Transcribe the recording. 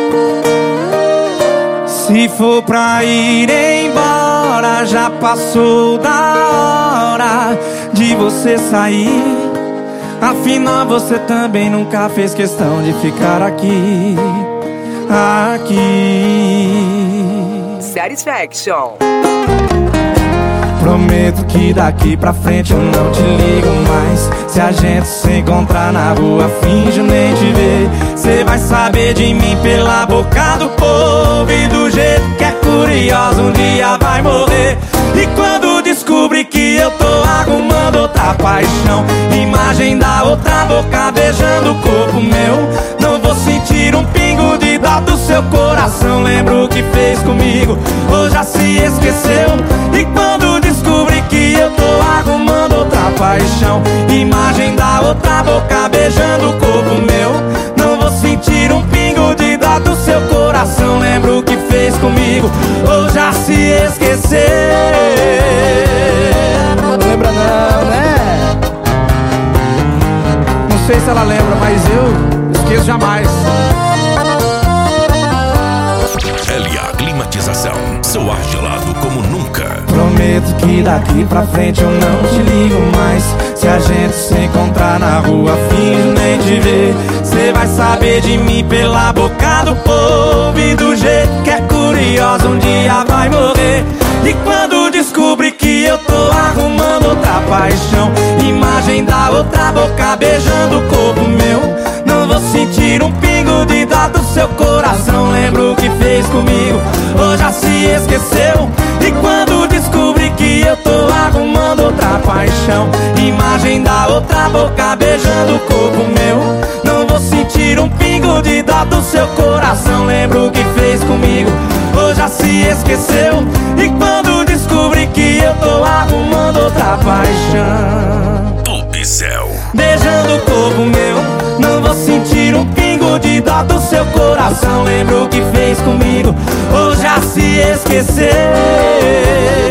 Se for pra ir embora, já passou da hora de você sair. Afinal você também nunca fez questão de ficar aqui. Satisfaction. Prometo que daqui pra frente eu não te ligo mais. Se a gente se encontrar na rua, finjo nem te ver. Cê vai saber de mim pela boca do povo, e do jeito que é curioso um dia vai morrer. E quando descobrir que eu tô arrumando outra paixão, imagem da outra boca beijando o corpo meu, não vou sentir um pingo de dó do seu coração. Lembra o que fez comigo, ou já se esqueceu? E quando descobrir que eu tô arrumando outra paixão, imagem da outra boca beijando o corpo meu, não vou sentir um pingo de dó do seu coração. Lembra o que fez comigo, ou já se esqueceu? Não lembra não, né? Não sei se ela lembra, mas eu esqueço jamais. LA Climatização, soar gelado como nunca. Prometo que daqui pra frente eu não te ligo mais. Se a gente se encontrar na rua, finjo nem te ver. Cê vai saber de mim pela boca do povo, e do jeito que é curioso um dia vai morrer. E quando descobrir que eu tô arrumando outra paixão, imagem da outra boca beijando o corpo meu, não vou sentir um pingo de dó do seu coração. Lembra o que fez comigo, ou já se esqueceu? E quando descobrir que eu tô arrumando outra paixão, imagem da outra boca beijando o corpo meu, não vou sentir um pingo de dó do seu coração. Lembra o que fez comigo, ou já se esqueceu? E quando descobrir que eu tô arrumando outra paixão, Tubicel, beijando o corpo meu, não vou sentir um pingo de dó do seu coração. Lembra o que fez comigo, ou já se esqueceu?